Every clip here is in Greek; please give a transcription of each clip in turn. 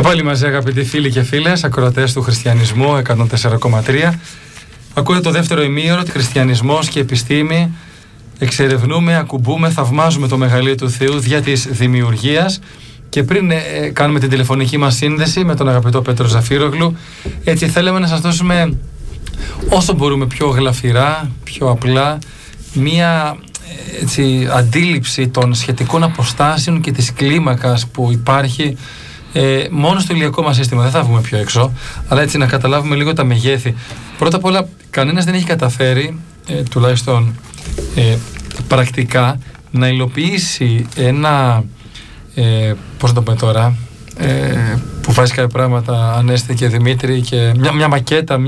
πάλι μαζί, αγαπητοί φίλοι και φίλες, ακροατές του Χριστιανισμού 104,3. Ακούτε το δεύτερο ημίωρο, Χριστιανισμός και επιστήμη. Εξερευνούμε, ακουμπούμε, θαυμάζουμε το μεγαλείο του Θεού δια της δημιουργίας. Και πριν κάνουμε την τηλεφωνική μας σύνδεση με τον αγαπητό Πέτρο Ζαφύρογλου, έτσι θέλαμε να σας δώσουμε όσο μπορούμε πιο γλαφυρά, πιο απλά, μία αντίληψη των σχετικών αποστάσεων και της κλίμακας που υπάρχει μόνο στο ηλιακό μας σύστημα. Δεν θα βγούμε πιο έξω, αλλά έτσι να καταλάβουμε λίγο τα μεγέθη. Πρώτα απ' όλα, κανένας δεν έχει καταφέρει, τουλάχιστον πρακτικά, να υλοποιήσει ένα, πώς να το πούμε τώρα, που βάζει κάποια πράγματα, Ανέστη και Δημήτρη, και μια μακέτα,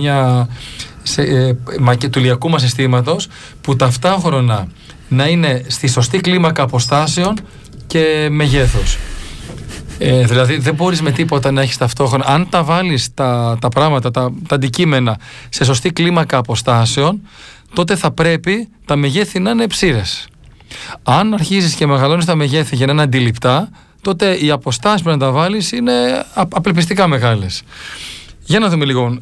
του ηλιακού μας συστήματος, που ταυτόχρονα να είναι στη σωστή κλίμακα αποστάσεων και μεγέθους. Δηλαδή δεν μπορείς με τίποτα να έχεις ταυτόχρονα. Αν τα βάλεις τα πράγματα, τα αντικείμενα σε σωστή κλίμακα αποστάσεων, τότε θα πρέπει τα μεγέθη να είναι ψήρες. Αν αρχίζεις και μεγαλώνεις τα μεγέθη για να είναι αντιληπτά, τότε οι αποστάσεις που να τα βάλεις είναι απελπιστικά μεγάλες. Για να δούμε λίγο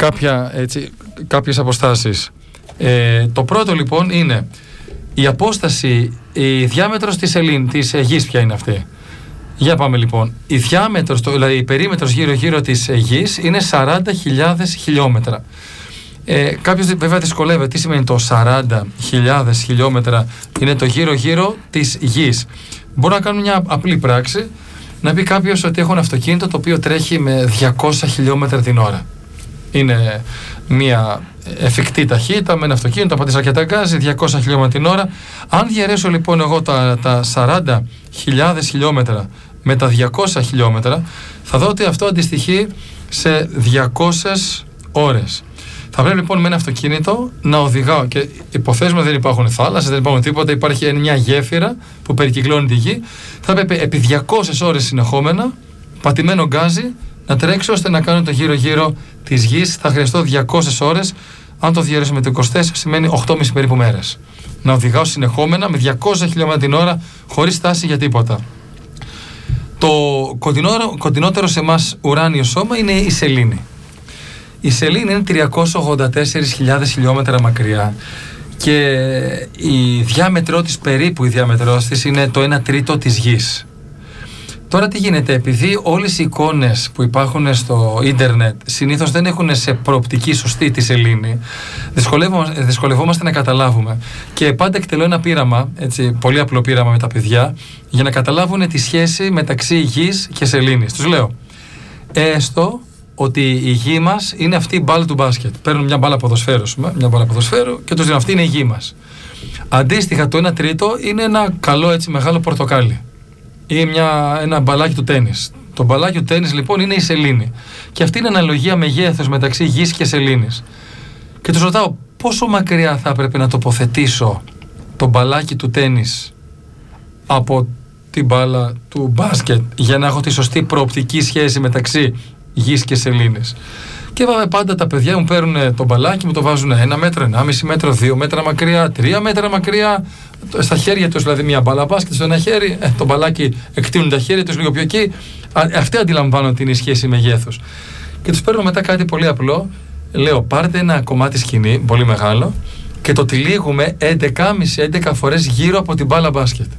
κάποιες αποστάσεις. Το πρώτο λοιπόν είναι η απόσταση, η διάμετρος της γης. Ποια είναι αυτή? Για πάμε λοιπόν. Η διάμετρος, δηλαδή η περίμετρος γύρω-γύρω της γης είναι 40.000 χιλιόμετρα. Κάποιος βέβαια δυσκολεύεται. Τι σημαίνει το 40.000 χιλιόμετρα? Είναι το γύρω-γύρω της γης. Μπορώ να κάνω μια απλή πράξη, να πει κάποιος ότι έχω ένα αυτοκίνητο το οποίο τρέχει με 200 χιλιόμετρα την ώρα. Είναι μια εφικτή ταχύτητα με ένα αυτοκίνητο, πατήσω αρκετά γκάζι, 200 χιλιόμετρα την ώρα. Αν διαιρέσω λοιπόν εγώ τα 40.000 χιλιόμετρα με τα 200 χιλιόμετρα, θα δω ότι αυτό αντιστοιχεί σε 200 ώρες. Θα πρέπει λοιπόν με ένα αυτοκίνητο να οδηγάω, και υποθέσουμε δεν υπάρχουν θάλασσες, δεν υπάρχουν τίποτα, υπάρχει μια γέφυρα που περικυκλώνει τη γη. Θα πρέπει επί 200 ώρες συνεχόμενα, πατημένο γκάζι, να τρέξω ώστε να κάνω το γύρω-γύρω της γης. Θα χρειαστώ 200 ώρες. Αν το διαιρέσω με το 24, σημαίνει 8,5 περίπου μέρες. Να οδηγάω συνεχόμενα με 200 χιλιόμετρα την ώρα, χωρίς στάση για τίποτα. Το κοντινότερο σε εμάς ουράνιο σώμα είναι η σελήνη. Η σελήνη είναι 384.000 χιλιόμετρα μακριά και η διάμετρό της, περίπου η διάμετρό της, είναι το 1/3 της γης. Τώρα τι γίνεται? Επειδή όλες οι εικόνες που υπάρχουν στο ίντερνετ συνήθως δεν έχουν σε προοπτική σωστή τη σελήνη, δυσκολευόμαστε να καταλάβουμε. Και πάντα εκτελώ ένα πείραμα, έτσι, πολύ απλό πείραμα με τα παιδιά, για να καταλάβουν τη σχέση μεταξύ γης και σελήνης. Τους λέω, έστω ότι η γη μας είναι αυτή η μπάλα του μπάσκετ. Παίρνουν μια μπάλα ποδοσφαίρου και τους λένε αυτή είναι η γη μας. Αντίστοιχα το 1/3 είναι ένα καλό, έτσι, μεγάλο πορτοκάλι ή ένα μπαλάκι του τένις. Το μπαλάκι του τένις λοιπόν είναι η σελήνη. Και αυτή είναι αναλογία μεγέθους μεταξύ γης και σελήνης. Και τους ρωτάω, πόσο μακριά θα έπρεπε να τοποθετήσω το μπαλάκι του τένις από την μπάλα του μπάσκετ για να έχω τη σωστή προοπτική σχέση μεταξύ γης και σελήνης? Και πάντα τα παιδιά μου παίρνουν το μπαλάκι, μου το βάζουν 1 μέτρο, 1,5 μέτρο, 2 μέτρα μακριά, 3 μέτρα μακριά, στα χέρια τους, δηλαδή μια μπάλα μπάσκετ στο ένα χέρι, το μπαλάκι εκτείνουν τα χέρια τους λίγο πιο εκεί. Αυτοί αντιλαμβάνονται την σχέση μεγέθους. Και τους παίρνω μετά κάτι πολύ απλό, λέω πάρτε ένα κομμάτι σκηνή, πολύ μεγάλο, και το τυλίγουμε 11,5-11 φορές γύρω από την μπάλα μπάσκετ.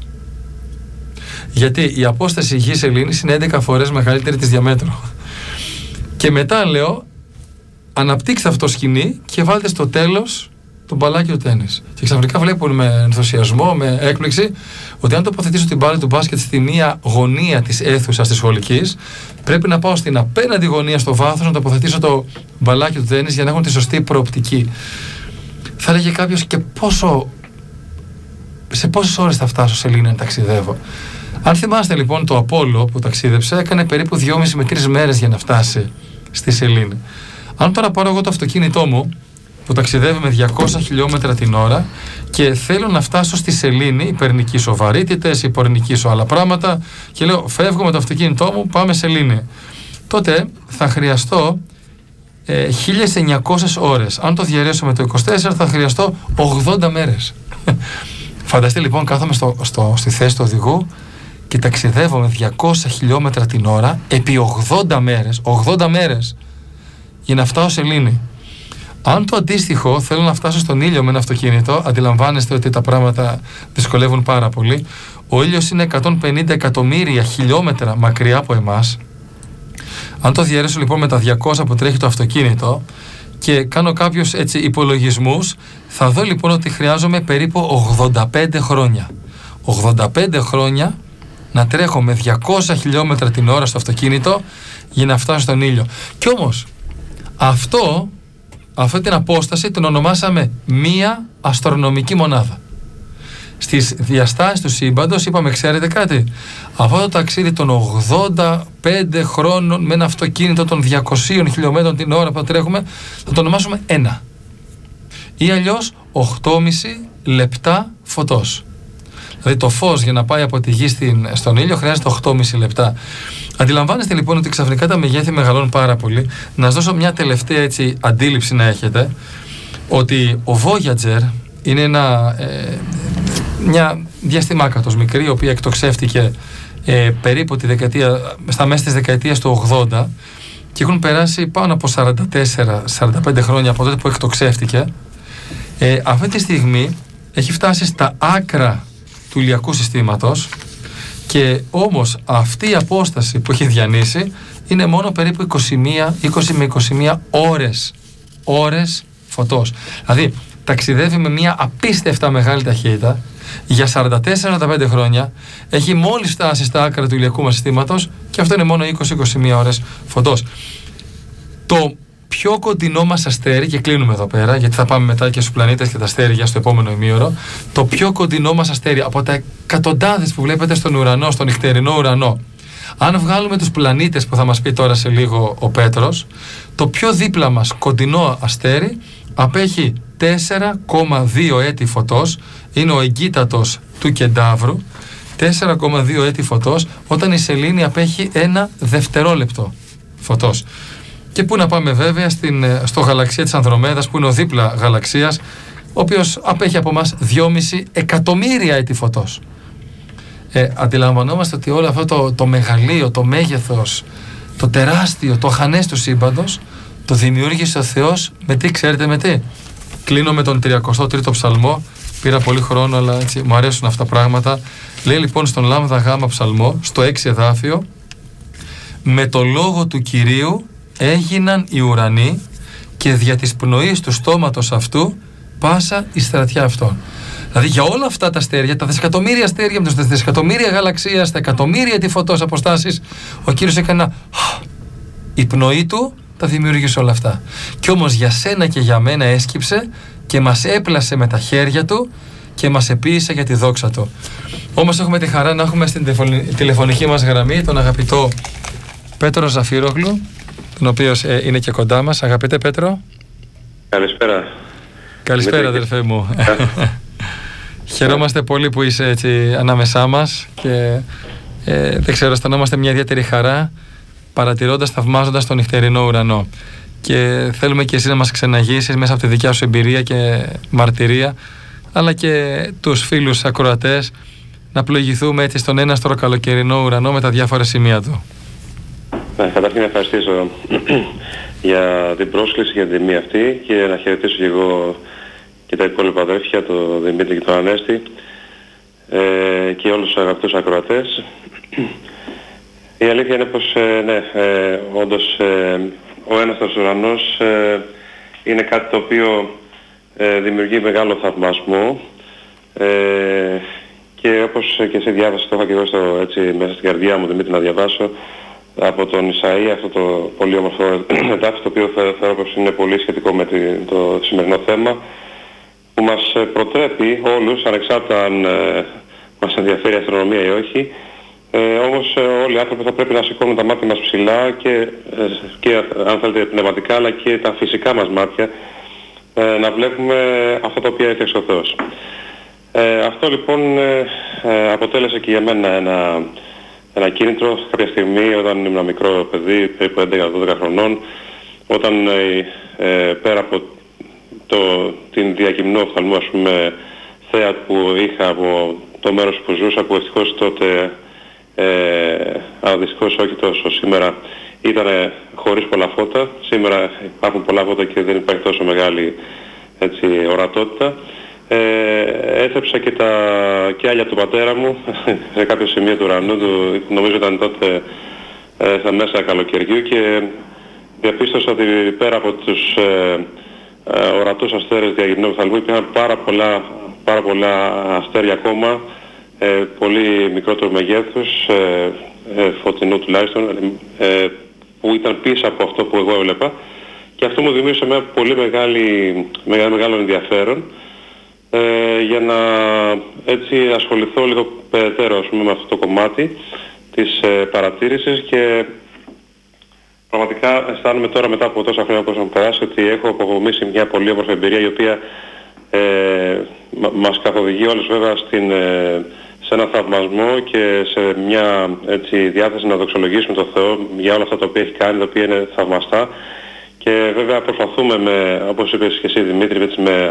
Γιατί η απόσταση γης-σελήνης είναι 11 φορές μεγαλύτερη της διαμέτρου. Και μετά λέω, αναπτύξτε αυτό το σκηνή και βάλτε στο τέλος το μπαλάκι του τένις. Και ξαφνικά βλέπουν με ενθουσιασμό, με έκπληξη, ότι αν τοποθετήσω την μπάλα του μπάσκετ στη μία γωνία της αίθουσας της σχολικής, πρέπει να πάω στην απέναντι γωνία στο βάθος να τοποθετήσω το μπαλάκι του τένις για να έχουν τη σωστή προοπτική. Θα έλεγε κάποιος, και σε πόσες ώρες θα φτάσω σε σελήνη να ταξιδεύω? Αν θυμάστε λοιπόν, το Απόλλω που ταξίδεψε έκανε περίπου 2,5 με 3 μέρες για να φτάσει στη σελήνη. Αν τώρα πάρω εγώ το αυτοκίνητό μου που ταξιδεύει με 200 χιλιόμετρα την ώρα και θέλω να φτάσω στη σελήνη, υπερνικήσω βαρύτητες, υπερνικήσω άλλα πράγματα, και λέω φεύγω με το αυτοκίνητό μου, πάμε σελήνη, τότε θα χρειαστώ 1.900 ώρες. Αν το διαιρέσω με το 24 θα χρειαστώ 80 μέρες. Φανταστείτε λοιπόν, κάθομαι στη θέση του οδηγού και ταξιδεύω με 200 χιλιόμετρα την ώρα επί 80 μέρες για να φτάσω σε Σελήνη. Αν το αντίστοιχο θέλω να φτάσω στον ήλιο με ένα αυτοκίνητο, αντιλαμβάνεστε ότι τα πράγματα δυσκολεύουν πάρα πολύ. Ο ήλιος είναι 150 εκατομμύρια χιλιόμετρα μακριά από εμάς. Αν το διαιρέσω λοιπόν με τα 200 που τρέχει το αυτοκίνητο και κάνω κάποιους έτσι υπολογισμούς, θα δω λοιπόν ότι χρειάζομαι περίπου 85 χρόνια. 85 χρόνια να τρέχω με 200 χιλιόμετρα την ώρα στο αυτοκίνητο για να φτάσω στον ήλιο. Κι όμως αυτή την απόσταση την ονομάσαμε μία αστρονομική μονάδα. Στις διαστάσεις του σύμπαντος είπαμε, ξέρετε κάτι, αυτό το ταξίδι των 85 χρόνων με ένα αυτοκίνητο των 200 χιλιόμετρων την ώρα που τρέχουμε θα το ονομάσουμε 1 ή αλλιώς 8,5 λεπτά φωτός. Δηλαδή το φως για να πάει από τη γη στον ήλιο χρειάζεται 8,5 λεπτά. Αντιλαμβάνεστε λοιπόν ότι ξαφνικά τα μεγέθη μεγαλώνουν πάρα πολύ. Να σας δώσω μια τελευταία έτσι αντίληψη να έχετε, ότι ο Voyager είναι μια διαστημάκατος μικρή, η οποία εκτοξεύτηκε περίπου στα μέσα της δεκαετίας του 80 και έχουν περάσει πάνω από 44-45 χρόνια από τότε που εκτοξεύτηκε. Αυτή τη στιγμή έχει φτάσει στα άκρα του ηλιακού συστήματος και όμως αυτή η απόσταση που έχει διανύσει είναι μόνο περίπου 20 με 21 ώρες φωτός. Δηλαδή ταξιδεύει με μια απίστευτα μεγάλη ταχύτητα για 44-45 χρόνια, έχει μόλις φτάσει στα άκρα του ηλιακού μας συστήματος και αυτό είναι μόνο 20-21 ώρες φωτός. Το πιο κοντινό μας αστέρι, και κλείνουμε εδώ πέρα γιατί θα πάμε μετά και στους πλανήτες και τα αστέρια στο επόμενο ημίωρο, το πιο κοντινό μας αστέρι από τα εκατοντάδες που βλέπετε στον ουρανό, στον νυχτερινό ουρανό, αν βγάλουμε τους πλανήτες που θα μας πει τώρα σε λίγο ο Πέτρος, το πιο δίπλα μας κοντινό αστέρι απέχει 4,2 έτη φωτός, είναι ο εγκύτατος του Κεντάβρου, 4,2 έτη φωτός, όταν η Σελήνη απέχει 1 δευτερόλεπτο φωτός. Και πού να πάμε βέβαια στο γαλαξία της Ανδρομέδας, που είναι ο δίπλα γαλαξίας, ο οποίος απέχει από μας 2,5 εκατομμύρια έτη φωτός. Αντιλαμβανόμαστε ότι όλο αυτό το μεγαλείο, το μέγεθος, το τεράστιο, το αχανές του σύμπαντος το δημιούργησε ο Θεός με τι, ξέρετε με τι? Κλείνω με τον 33ο ψαλμό, πήρα πολύ χρόνο αλλά έτσι, μου αρέσουν αυτά τα πράγματα. Λέει λοιπόν στον Λάμδα Γάμα ψαλμό, στο 6 εδάφιο, με το λόγο του Κυρίου έγιναν οι ουρανοί και δια της πνοής του στόματος αυτού πάσα η στρατιά αυτών. Δηλαδή για όλα αυτά τα αστέρια, τα δισεκατομμύρια αστέρια με τα δισεκατομμύρια γαλαξίας, τα εκατομμύρια τη φωτός αποστάσεις, ο Κύριος έκανε η πνοή του τα δημιούργησε όλα αυτά. Κι όμως για σένα και για μένα έσκυψε και μας έπλασε με τα χέρια του και μας επίησε για τη δόξα του. Όμως έχουμε τη χαρά να έχουμε στην τηλεφωνική μας γραμμή τον αγαπητό Πέτρο Ζαφύρογλου, τον οποίος είναι και κοντά μας. Αγαπητέ Πέτρο. Καλησπέρα. Καλησπέρα αδερφέ μου. Χαιρόμαστε πολύ που είσαι έτσι ανάμεσά μας και δεν ξέρω, αισθανόμαστε μια ιδιαίτερη χαρά παρατηρώντας, θαυμάζοντας τον νυχτερινό ουρανό. Και θέλουμε και εσύ να μας ξεναγήσεις μέσα από τη δικιά σου εμπειρία και μαρτυρία, αλλά και τους φίλους ακροατές, να πλοηγηθούμε έτσι στον έναστρο καλοκαιρινό ουρανό με τα διάφορα σημεία του. Καταρχήν να ευχαριστήσω για την πρόσκληση, για την τιμή αυτή, και να χαιρετήσω και εγώ και τα υπόλοιπα αδέρφια, τον Δημήτρη και τον Ανέστη, και όλους τους αγαπητούς ακροατές. Η αλήθεια είναι πως όντως ο έναστρος ουρανός είναι κάτι το οποίο δημιουργεί μεγάλο θαυμασμό, και όπως και εσύ διάβασες, το είχα και εγώ έτσι μέσα στην καρδιά μου, Δημήτρη, να διαβάσω από τον Ισαΐα αυτό το πολύ όμορφο εδάφιο, το οποίο θεωρώ πως είναι πολύ σχετικό με το σημερινό θέμα, που μας προτρέπει όλους, ανεξάρτητα αν μας ενδιαφέρει η αστρονομία ή όχι, όμως όλοι οι άνθρωποι θα πρέπει να σηκώνουν τα μάτια μας ψηλά και αν θέλετε πνευματικά, αλλά και τα φυσικά μας μάτια, να βλέπουμε αυτά τα οποία έφτιαξε ο Θεός. Αυτό λοιπόν αποτέλεσε και για μένα ένα κίνητρο κάποια στιγμή, όταν ήμουν μικρό παιδί, περίπου 11-12 χρονών, όταν πέρα από την διακυμνού οφθαλμού, ας πούμε, θέα που είχα από το μέρος που ζούσα, που ευτυχώς τότε αλλά δυστυχώς όχι τόσο σήμερα. Ήταν χωρίς πολλά φώτα. Σήμερα υπάρχουν πολλά φώτα και δεν υπάρχει τόσο μεγάλη ορατότητα. Έθεψα και τα κιάλια του πατέρα μου σε κάποιο σημείο του ουρανού, νομίζω ήταν τότε στα μέσα καλοκαιριού, και διαπίστωσα ότι πέρα από τους ορατούς αστέρες διαγυρναίου οφθαλμού υπήρχαν πάρα πολλά αστέρια ακόμα, πολύ μικρότερο μεγέθους, φωτεινού τουλάχιστον, που ήταν πίσω από αυτό που εγώ έβλεπα, και αυτό μου δημιούργησε ένα πολύ μεγάλο ενδιαφέρον για να ασχοληθώ λίγο περαιτέρω με αυτό το κομμάτι της παρατήρησης, και πραγματικά αισθάνομαι τώρα μετά από τόσα χρόνια που έχουν περάσει ότι έχω αποκομίσει μια πολύ όμορφη εμπειρία, η οποία μας καθοδηγεί όλους βέβαια σε έναν θαυμασμό και σε μια διάθεση να δοξολογήσουμε τον Θεό για όλα αυτά τα οποία έχει κάνει, τα οποία είναι θαυμαστά. Και βέβαια προσπαθούμε, όπως είπες και εσύ Δημήτρη,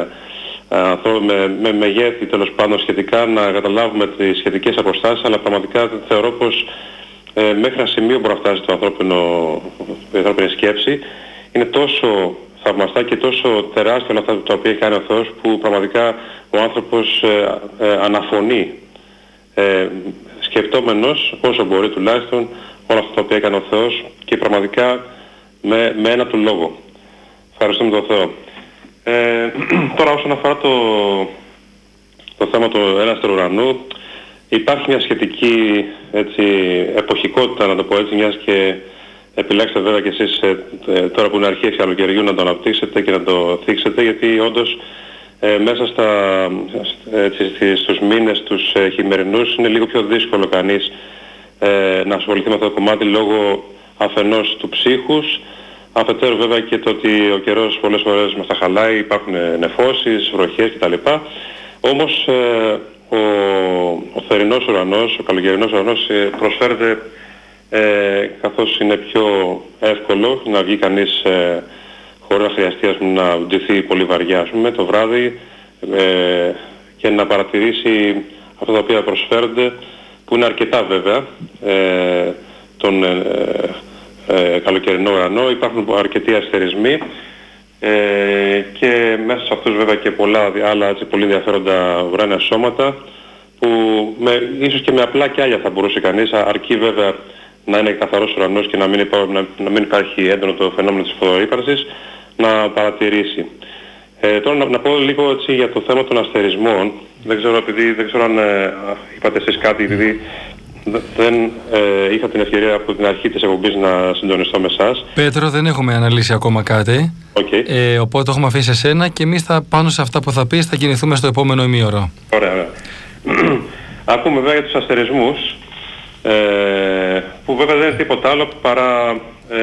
με μεγέθη τέλος πάντων σχετικά να καταλάβουμε τις σχετικές αποστάσεις, αλλά πραγματικά θεωρώ πως μέχρι ένα σημείο μπορεί να φτάσει η ανθρώπινη σκέψη. Είναι τόσο θαυμαστά και τόσο τεράστια όλα αυτά τα οποία κάνει ο Θεός, που πραγματικά ο άνθρωπος αναφωνεί, σκεπτόμενος όσο μπορεί τουλάχιστον όλα αυτά τα οποία έκανε ο Θεός, και πραγματικά με ένα του λόγο. Ευχαριστούμε τον Θεό. Τώρα όσον αφορά το θέμα του έναστρου ουρανού, υπάρχει μια σχετική εποχικότητα, να το πω έτσι, μιας και επιλέξετε βέβαια και εσείς τώρα που είναι αρχές καλοκαιριού να το αναπτύξετε και να το θίξετε, γιατί όντως μέσα στους μήνες τους χειμερινούς είναι λίγο πιο δύσκολο κανείς να ασχοληθεί με αυτό το κομμάτι, λόγω αφενός του ψύχους, αφετέρου βέβαια και το ότι ο καιρός πολλές φορές μας τα χαλάει, υπάρχουν νεφώσεις, βροχές κτλ. Όμως ο θερινός ουρανός, ο καλοκαιρινός ουρανός προσφέρεται, καθώς είναι πιο εύκολο να βγει κανείς χωρίς να χρειαστεί να ντυθεί πολύ βαριά το βράδυ, και να παρατηρήσει αυτά τα οποία προσφέρονται, που είναι αρκετά βέβαια, τον καλοκαιρινό ουρανό. Υπάρχουν αρκετοί αστερισμοί, και μέσα σε αυτούς βέβαια και πολλά άλλα πολύ ενδιαφέροντα ουράνια σώματα, που ίσως και με απλά κιάλια θα μπορούσε κανείς, αρκεί βέβαια να είναι καθαρός ουρανός και να μην υπάρχει έντονο το φαινόμενο της φωτούπαρξης, να παρατηρήσει. Τώρα να πω λίγο για το θέμα των αστερισμών. Δεν ξέρω αν είπατε εσείς κάτι, επειδή δεν είχα την ευκαιρία από την αρχή της εκπομπής να συντονιστώ με εσάς. Πέτρο, δεν έχουμε αναλύσει ακόμα κάτι. Okay. Οπότε το έχουμε αφήσει εσένα, και εμείς πάνω σε αυτά που θα πεις θα κινηθούμε στο επόμενο ημίωρο. Ωραία. Ακούμε βέβαια για τους αστερισμούς, που βέβαια δεν είναι τίποτα άλλο παρά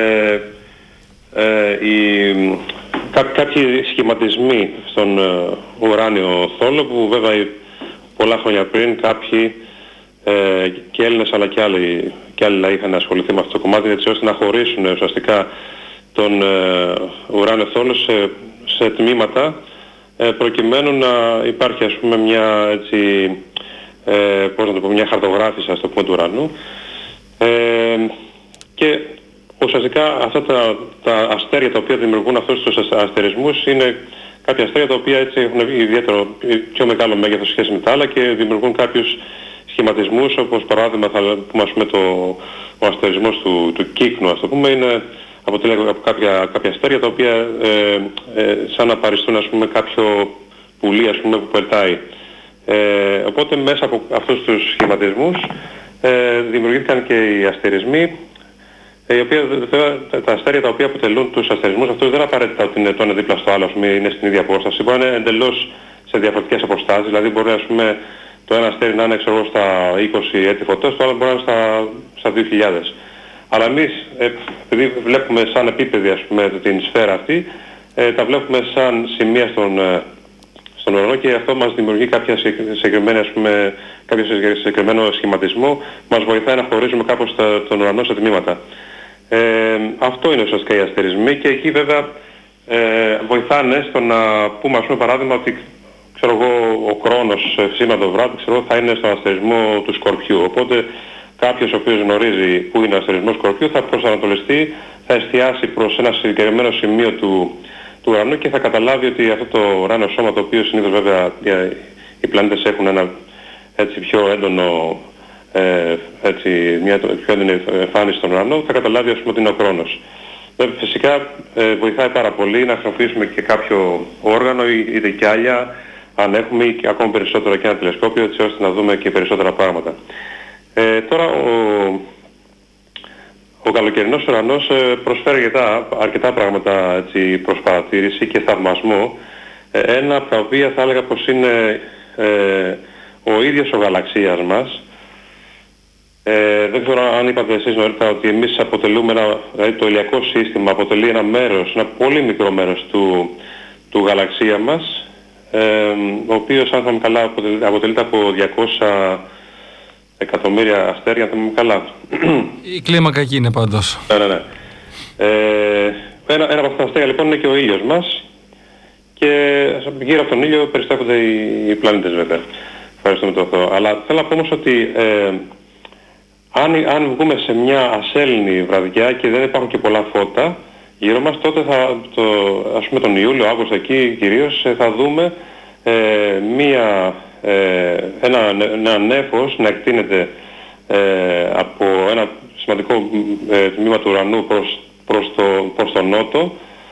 κάποιοι σχηματισμοί στον ουράνιο θόλο, που βέβαια πολλά χρόνια πριν κάποιοι και Έλληνες αλλά και άλλοι λαοί είχαν ασχοληθεί με αυτό το κομμάτι, έτσι ώστε να χωρίσουν ουσιαστικά τον ουράνιο θόλο σε τμήματα, προκειμένου να υπάρχει μια χαρτογράφηση του ουρανού, και ουσιαστικά αυτά τα αστέρια τα οποία δημιουργούν αυτούς τους αστερισμούς είναι κάποια αστέρια τα οποία έχουν ιδιαίτερο πιο μεγάλο μέγεθος σχέση με τα άλλα, και δημιουργούν κάποιους σχηματισμούς, όπως παράδειγμα ο αστερισμός του κύκνου, αποτελεί από κάποια αστέρια τα οποία σαν να παριστούν κάποιο πουλί που πετάει. Οπότε μέσα από αυτούς τους σχηματισμούς δημιουργήθηκαν και οι αστερισμοί, οι οποίοι τα αστέρια τα οποία αποτελούν τους αστερισμούς αυτούς δεν απαραίτητα ότι είναι το ένα δίπλα στο άλλο, είναι στην ίδια απόσταση, μπορεί να είναι εντελώς σε διαφορετικές αποστάσεις, δηλαδή μπορεί το ένα αστέρι να είναι στα 20 έτη φωτός, το άλλο μπορεί να είναι στα 2000. Αλλά εμείς, επειδή βλέπουμε σαν επίπεδη την σφαίρα αυτή, τα βλέπουμε σαν σημεία στον ουρανό, και αυτό μας δημιουργεί κάποιο συγκεκριμένο σχηματισμό, μας βοηθάει να χωρίζουμε κάπως τον ουρανό σε τμήματα. Αυτό είναι ουσιαστικά οι αστερισμοί, και εκεί βέβαια βοηθάνε στο να πούμε παράδειγμα ότι ο Κρόνος σήμερα το βράδυ θα είναι στον αστερισμό του Σκορπιού. Οπότε κάποιος ο οποίος γνωρίζει που είναι ο αστερισμός Σκορπιού θα προσανατολιστεί, θα εστιάσει προς ένα συγκεκριμένο σημείο του ουρανού και θα καταλάβει ότι αυτό το ουράνιο σώμα, το οποίο συνήθως βέβαια οι πλανήτες έχουν ένα έτσι πιο έντονο μια πιο έντονη εμφάνιση στον ουρανό, θα καταλάβει ας πούμε ότι είναι ο Κρόνος. Φυσικά βοηθάει πάρα πολύ να χρησιμοποιήσουμε και κάποιο όργανο είτε και άλλα, αν έχουμε, ή και ακόμα περισσότερο και ένα τηλεσκόπιο, έτσι ώστε να δούμε και περισσότερα πράγματα. Τώρα ο καλοκαιρινός ουρανός προσφέρει αρκετά πράγματα έτσι, προς παρατήρηση και θαυμασμό. Ένα από τα οποία θα έλεγα πως είναι ο ίδιος ο γαλαξίας μας. Δεν ξέρω αν είπατε εσείς νωρίτερα ότι εμείς αποτελούμε δηλαδή το ηλιακό σύστημα αποτελεί ένα πολύ μικρό μέρος του γαλαξία μας, ο οποίος αν θα είμαι καλά αποτελείται από 200 εκατομμύρια αστέρια, αν θα είμαι καλά. Η κλίμακα εκεί είναι πάντως. Ναι. Ένα από αυτά τα αστέρια λοιπόν είναι και ο ήλιος μας και γύρω από τον ήλιο περιστρέφονται οι πλανήτες βέβαια. Ευχαριστούμε τον Θεό. Αλλά θέλω να πω όμως ότι αν βγούμε σε μια ασέλινη βραδιά και δεν υπάρχουν και πολλά φώτα γύρω μας, τότε ας πούμε τον Ιούλιο, Αύγουστο εκεί κυρίως θα δούμε ένα νέφος να εκτείνεται από ένα σημαντικό τμήμα του ουρανού προς τον νότο,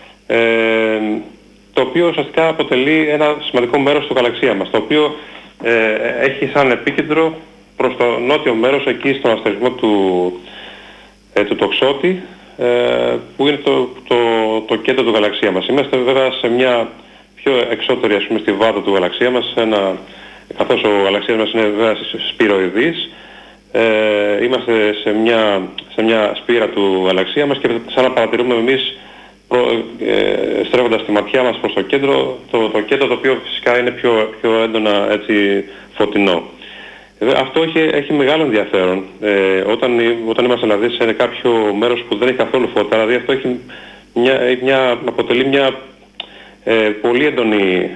το οποίο ουσιαστικά αποτελεί ένα σημαντικό μέρος του γαλαξία μας, το οποίο έχει σαν επίκεντρο προς το νότιο μέρος, εκεί στον αστερισμό του Τοξότη, που είναι το κέντρο του γαλαξία μας. Είμαστε βέβαια σε μια πιο εξώτερη, ας πούμε, στη βάδα του γαλαξία μας, καθώς ο γαλαξίας μας είναι βέβαια σπυροειδής, είμαστε σε μια σπήρα του γαλαξία μας και σαν να παρατηρούμε εμείς στρέφοντας τη ματιά μας προς το κέντρο, το κέντρο το οποίο φυσικά είναι πιο έντονα έτσι, φωτεινό. Αυτό έχει μεγάλο ενδιαφέρον. Όταν είμαστε δηλαδή σε κάποιο μέρος που δεν έχει καθόλου φώτα, δηλαδή αυτό έχει αποτελεί μια πολύ έντονη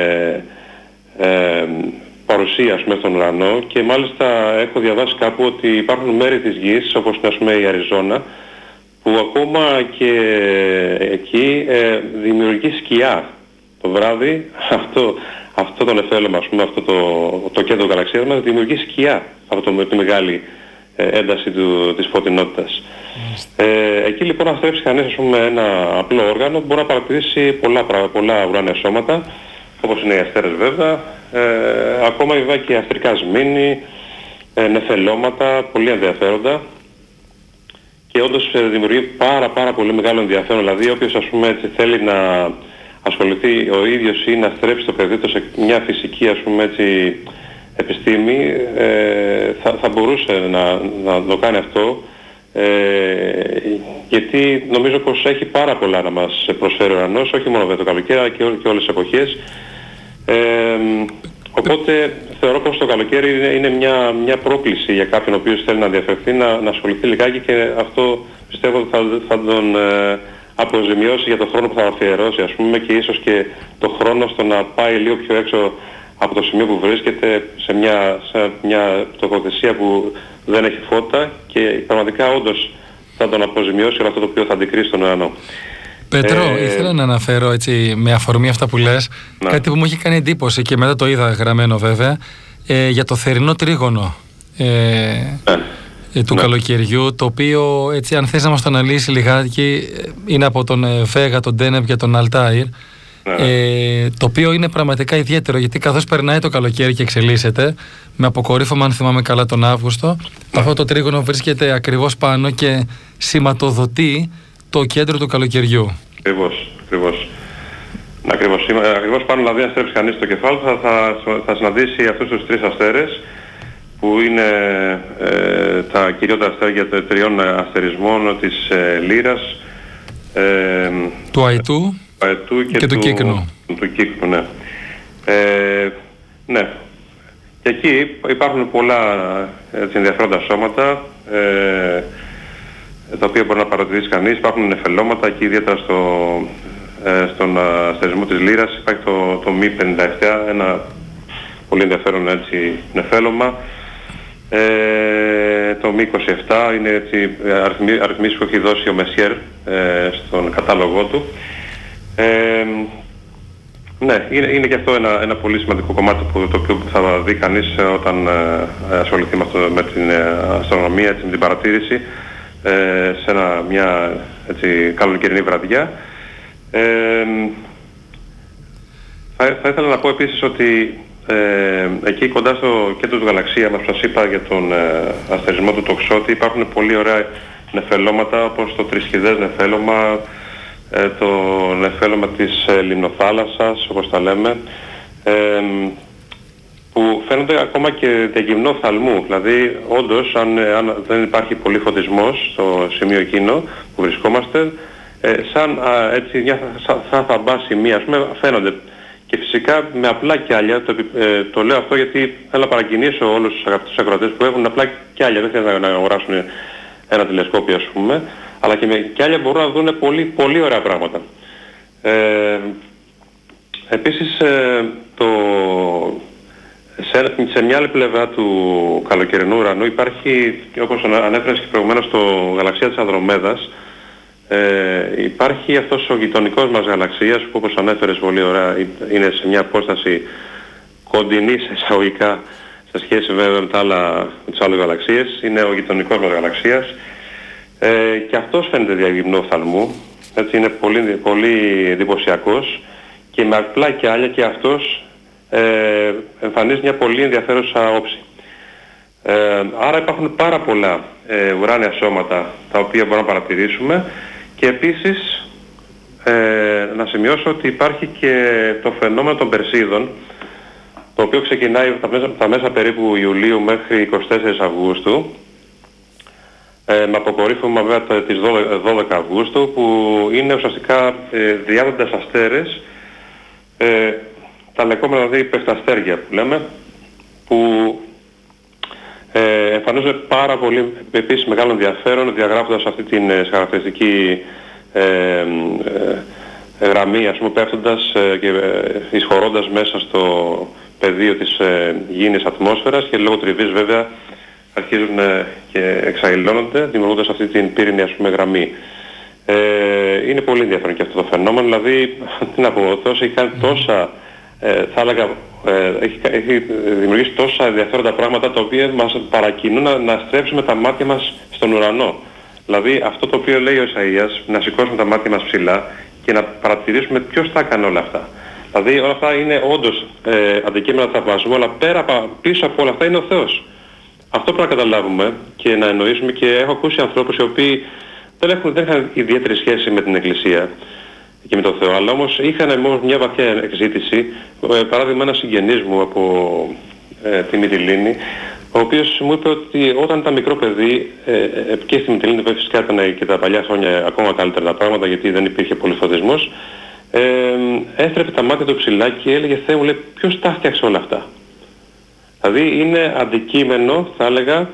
παρουσία στον ουρανό, και μάλιστα έχω διαβάσει κάπου ότι υπάρχουν μέρη της γης, όπως είναι ας πούμε η Αριζόνα, που ακόμα και εκεί δημιουργεί σκιά το βράδυ. Αυτό το νεφέλωμα, ας πούμε, αυτό το κέντρο γαλαξίας μας δημιουργεί σκιά από τη μεγάλη ένταση της φωτεινότητας. Εκεί λοιπόν να στρέψει κανείς, ας πούμε, ένα απλό όργανο, μπορεί να παρατηρήσει πολλά ουράνια σώματα, όπως είναι οι αστέρες βέβαια, ακόμα βέβαια και αστρικά σμήνη, νεφελώματα, πολύ ενδιαφέροντα, και όντως δημιουργεί πάρα πολύ μεγάλο ενδιαφέρον. Δηλαδή όποιος ας πούμε έτσι θέλει να ασχοληθεί ο ίδιος ή να στρέψει το παιδί του σε μια φυσική ας πούμε έτσι επιστήμη, θα μπορούσε να το κάνει αυτό, γιατί νομίζω πως έχει πάρα πολλά να μας προσφέρει ο ουρανός, όχι μόνο βέβαια το καλοκαίρι αλλά και όλες τις εποχές. Οπότε θεωρώ πως το καλοκαίρι είναι μια πρόκληση για κάποιον ο οποίος θέλει να διαφερθεί, να ασχοληθεί λιγάκι, και αυτό πιστεύω ότι θα τον αποζημιώσει για το χρόνο που θα αφιερώσει, ας πούμε, και ίσως και το χρόνο στο να πάει λίγο πιο έξω από το σημείο που βρίσκεται, σε μια τοποθεσία που δεν έχει φώτα, και πραγματικά όντως θα τον αποζημιώσει όλο αυτό το οποίο θα αντικρίσει στον ουρανό. Πέτρο, ήθελα να αναφέρω έτσι με αφορμή αυτά που λες, κάτι που μου έχει κάνει εντύπωση και μετά το είδα γραμμένο βέβαια, για το θερινό τρίγωνο του καλοκαιριού, το οποίο έτσι αν θες να μας το αναλύσει λιγάκι, είναι από τον Βέγα, τον Ντένεπ και τον Αλτάιρ, το οποίο είναι πραγματικά ιδιαίτερο, γιατί καθώς περνάει το καλοκαίρι και εξελίσσεται, με αποκορύφωμα αν θυμάμαι καλά τον Αύγουστο, αυτό το τρίγωνο βρίσκεται ακριβώς πάνω και σηματοδοτεί το κέντρο του καλοκαιριού. Ακριβώς πάνω, δηλαδή αν στρέψει κανείς το κεφάλι θα συναντήσει αυτούς τους τρεις αστέρες, που είναι τα κυριότερα αστέρια των τριών αστερισμών της Λύρας, του Αϊτού και του Κύκνου. Του Κύκνου, ναι. Ναι. Και εκεί υπάρχουν πολλά ενδιαφέροντα σώματα, τα οποία μπορεί να παρατηρήσει κανείς. Υπάρχουν νεφελώματα εκεί, ιδιαίτερα στον αστερισμό της Λύρας υπάρχει το Μη 57, ένα πολύ ενδιαφέρον έτσι νεφέλωμα. Το Mi 27 είναι έτσι αριθμίσεις που έχει δώσει ο Μεσιέρ στον κατάλογό του. Ναι, είναι και αυτό ένα πολύ σημαντικό κομμάτι το οποίο θα δει κανείς όταν ασχοληθεί με την αστρονομία, με την παρατήρηση σε μια καλοκαιρινή βραδιά. Θα ήθελα να πω επίσης ότι εκεί κοντά στο κέντρο του γαλαξία μας, που σας είπα για τον αστερισμό του Τοξότη, υπάρχουν πολύ ωραία νεφελώματα, όπως το τρισχηδές νεφέλωμα, το νεφέλωμα της λιμνοθάλασσας, όπως τα λέμε, που φαίνονται ακόμα και διαγυμνό θαλμού. Δηλαδή, όντως, αν δεν υπάρχει πολύ φωτισμός στο σημείο εκείνο που βρισκόμαστε, σαν έτσι μια θαμπά σημεία, ας πούμε, φαίνονται. Και φυσικά με απλά κιάλια, το λέω αυτό γιατί θέλω να παρακινήσω όλους τους αγαπητούς ακροατές που έχουν απλά κιάλια, δεν θέλουν να αγοράσουν ένα τηλεσκόπιο, ας πούμε, αλλά και με κιάλια μπορούν να δουν πολύ, πολύ ωραία πράγματα. Επίσης, σε μια άλλη πλευρά του καλοκαιρινού ουρανού υπάρχει, όπως ανέφερες και προηγουμένως, στο γαλαξία της Ανδρομέδας, υπάρχει αυτός ο γειτονικός μας γαλαξίας που, όπως ανέφερες πολύ ωραία, είναι σε μια απόσταση κοντινή σε εισαγωγικά σε σχέση βέβαια με τις άλλες γαλαξίες. Είναι ο γειτονικός μας γαλαξίας και αυτός φαίνεται διαγυμνό θαλμού, έτσι, είναι πολύ, πολύ εντυπωσιακός και με απλά κιάλια και αυτός εμφανίζει μια πολύ ενδιαφέρουσα όψη. Άρα υπάρχουν πάρα πολλά ουράνια σώματα τα οποία μπορούμε να παρατηρήσουμε. Και επίσης να σημειώσω ότι υπάρχει και το φαινόμενο των Περσίδων, το οποίο ξεκινάει τα μέσα περίπου Ιουλίου μέχρι 24 Αυγούστου, με αποκορύφωμα βέβαια τις 12 Αυγούστου, που είναι ουσιαστικά διάδοντες αστέρες, τα λεγόμενα δηλαδή πεφταστέρια που λέμε, που εμφανίζονται πάρα πολύ επίσης μεγάλο ενδιαφέρον, διαγράφοντας αυτή την χαρακτηριστική γραμμή, ας πούμε, πέφτοντας και εισχωρώντας μέσα στο πεδίο της γήινης ατμόσφαιρας, και λόγω τριβής βέβαια αρχίζουν και εξαϊλώνονται, δημιουργώντας αυτή την πύρινη, ας πούμε, γραμμή. Είναι πολύ ενδιαφέρον και αυτό το φαινόμενο, δηλαδή, τι να πω, έχει κάνει τόσα, θα έλεγα, έχει δημιουργήσει τόσα ενδιαφέροντα πράγματα, τα οποία μας παρακινούν να στρέψουμε τα μάτια μας στον ουρανό. Δηλαδή αυτό το οποίο λέει ο Ισαΐας, να σηκώσουμε τα μάτια μας ψηλά και να παρατηρήσουμε ποιος τα έκανε όλα αυτά. Δηλαδή όλα αυτά είναι όντως αντικείμενα θαυμασμού, αλλά πίσω από όλα αυτά είναι ο Θεός. Αυτό πρέπει να καταλάβουμε και να εννοήσουμε, και έχω ακούσει ανθρώπους οι οποίοι δεν είχαν ιδιαίτερη σχέση με την Εκκλησία και με τον Θεό, αλλά όμως είχαν μια βαθιά εκζήτηση. Παράδειγμα, ένας συγγενής μου από τη Μυτιλήνη, ο οποίος μου είπε ότι όταν ήταν μικρό παιδί, και στη Μυτιλήνη φυσικά ήταν και τα παλιά χρόνια ακόμα καλύτερα τα πράγματα, γιατί δεν υπήρχε πολύ φωτισμός, έστρεφε τα μάτια του ψηλά και έλεγε, Θεέ μου, λέει, ποιος τα φτιάξε όλα αυτά. Δηλαδή είναι αντικείμενο, θα έλεγα,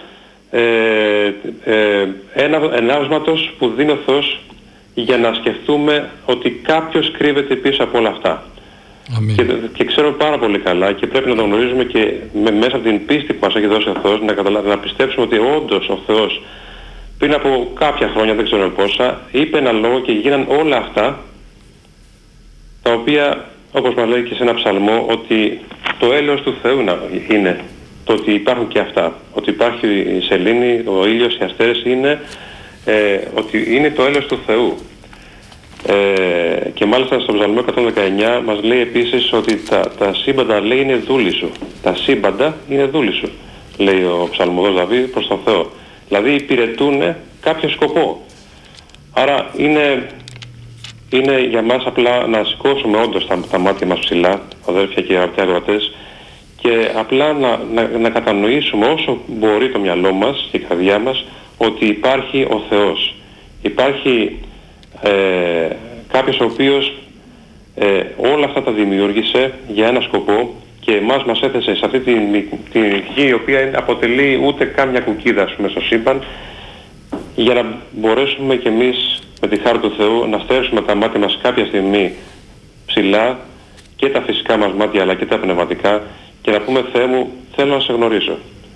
ενάυσματος που δίνει ο Θεός για να σκεφτούμε ότι κάποιος κρύβεται πίσω από όλα αυτά. Και ξέρω πάρα πολύ καλά, και πρέπει να το γνωρίζουμε και μέσα από την πίστη που μας έχει δώσει ο Θεός, να πιστέψουμε ότι όντως ο Θεός πριν από κάποια χρόνια, δεν ξέρω πόσα, είπε ένα λόγο και γίναν όλα αυτά, τα οποία, όπως μας λέει και σε ένα ψαλμό, ότι το έλεος του Θεού είναι το ότι υπάρχουν και αυτά. Ότι υπάρχει η σελήνη, ο ήλιος, οι αστέρες, είναι ότι είναι το έλεος του Θεού. Και μάλιστα στο ψαλμό 119 μας λέει επίσης ότι τα σύμπαντα, λέει, είναι δούλοι σου. Τα σύμπαντα είναι δούλοι σου, λέει ο ψαλμοδός Δαβίδ προς τον Θεό. Δηλαδή υπηρετούν κάποιο σκοπό. Άρα είναι για μας απλά να σηκώσουμε όντως τα μάτια μας ψηλά, αδέρφια και αγαπητοί αγροτές, και απλά να κατανοήσουμε όσο μπορεί το μυαλό μας και η καρδιά μας ότι υπάρχει ο Θεός. Υπάρχει κάποιος ο οποίος όλα αυτά τα δημιούργησε για ένα σκοπό, και εμάς μας έθεσε σε αυτή την γη, η οποία αποτελεί ούτε κάμια κουκκίδα, ας πούμε, στο σύμπαν, για να μπορέσουμε κι εμείς με τη χάρη του Θεού να στρέψουμε τα μάτια μας κάποια στιγμή ψηλά, και τα φυσικά μας μάτια αλλά και τα πνευματικά, και να πούμε, Θεέ μου, θέλω να σε γνωρίσω.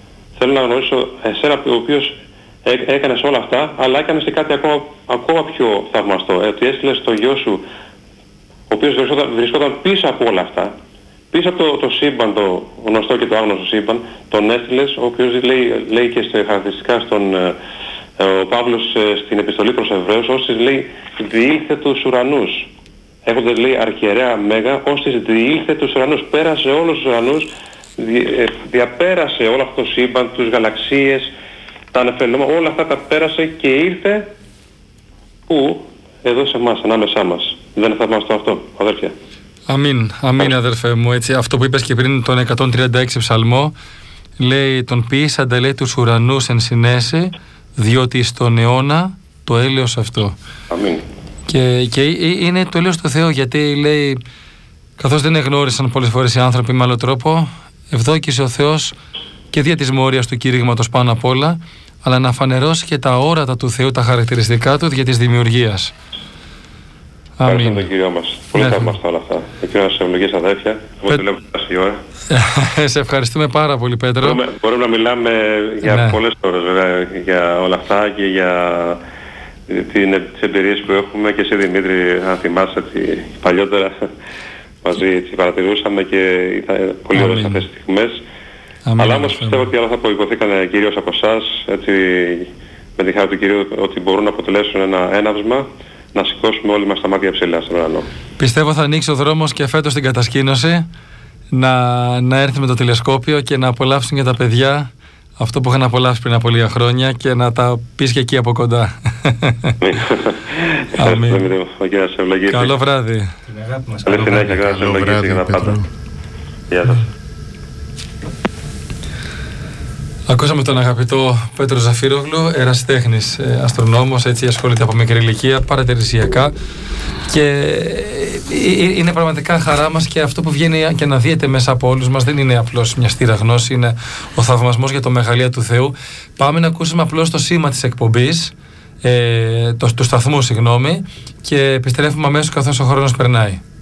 θέλω να γνωρίσω εσένα ο οποίος έκανες όλα αυτά, αλλά έκανες και κάτι ακόμα πιο θαυμαστό. Ότι έστειλες το γιο σου, ο οποίος βρισκόταν πίσω από όλα αυτά, πίσω από το σύμπαν, το γνωστό και το άγνωστο σύμπαν, τον έστειλες, ο οποίος λέει και χαρακτηριστικά ο Παύλος στην επιστολή προς Εβραίους, όσοι λέει διήλθε τους ουρανούς. Έχοντας λέει αρχιερέα Μέγα, όσοι διήλθε τους ουρανούς, πέρασε όλους τους ουρανούς, διαπέρασε όλο αυτό το σύμπαν, τους γαλαξίες, τα ανεφελώματα, όλα αυτά τα πέρασε και ήρθε που εδώ σε εμάς, ανάμεσά μας. Δεν είναι θαυμαστό αυτό, αδέρφια? Αμήν, αμήν αδερφέ μου. Έτσι, αυτό που είπες και πριν, τον 136 ψαλμό, λέει τον ποιήσαντε λέει τους ουρανούς εν συνέση, διότι στον αιώνα το έλεος αυτό. Αμήν. Και είναι το έλεος του Θεού, γιατί λέει, καθώς δεν εγνώρισαν πολλές φορές οι άνθρωποι με άλλο τρόπο, ευδόκησε ο Θεός και δια της μορίας του κήρυγματος πάνω απ' όλα, αλλά να φανερώσει και τα όρατα του Θεού, τα χαρακτηριστικά του για της δημιουργίας. Ευχαριστούμε τον Κύριο μας. Πολύ θαυμαστά όλα αυτά. Ο Κύριος να σε ευλογήσει, αδέρφια. Εγώ δουλεύω η ώρα. Σε ευχαριστούμε πάρα πολύ, Πέτρο. Μπορούμε να μιλάμε για πολλές ώρες βέβαια για όλα αυτά και για τις εμπειρίες που έχουμε, και εσύ Δημήτρη, αν θυμάσαι ότι παλιότερα μαζί παρατηρούσαμε και ήταν πολύ ωραίες αυτές τις στιγμές. Αλλά όμως πιστεύω ότι όλα αυτά που υποθήκαν κυρίως από εσάς, έτσι, με τη χάρη του Κυρίου, ότι μπορούν να αποτελέσουν ένα έναυσμα να σηκώσουμε όλοι μας τα μάτια ψηλά στον ουρανό. Πιστεύω θα ανοίξει ο δρόμος και φέτος στην κατασκήνωση να έρθει με το τηλεσκόπιο και να απολαύσουν και τα παιδιά αυτό που είχαν απολαύσει πριν από λίγα χρόνια και να τα πεις και εκεί από κοντά. Αμήν. Καλό βράδυ. Καλή συνέχεια, να σε ευλογήσει για τα πάντα. Γεια σας. Ακούσαμε τον αγαπητό Πέτρο Ζαφύρογλου, ερασιτέχνης, αστρονόμος, έτσι ασχολείται από μικρή ηλικία, παρατηρησιακά, και είναι πραγματικά χαρά μας, και αυτό που βγαίνει και αναδύεται μέσα από όλους μας δεν είναι απλώς μια στήρα γνώση, είναι ο θαυμασμός για το μεγαλείο του Θεού. Πάμε να ακούσουμε απλώς το σήμα της εκπομπής, του σταθμού, και επιστρέφουμε αμέσως καθώς ο χρόνος περνάει.